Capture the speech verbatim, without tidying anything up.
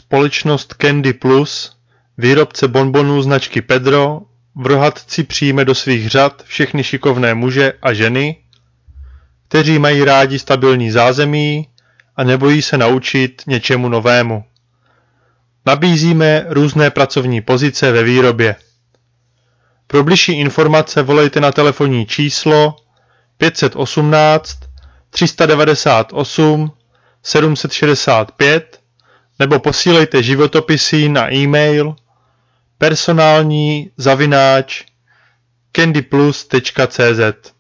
Společnost Candy Plus, výrobce bonbonů značky Pedro, v Rohatci přijme do svých řad všechny šikovné muže a ženy, kteří mají rádi stabilní zázemí a nebojí se naučit něčemu novému. Nabízíme různé pracovní pozice ve výrobě. Pro bližší informace volejte na telefonní číslo pět jedna osm, tři devadesát osm, sedm set šedesát pět nebo posílejte životopisy na e-mail personální zavináč candyplus tečka cz.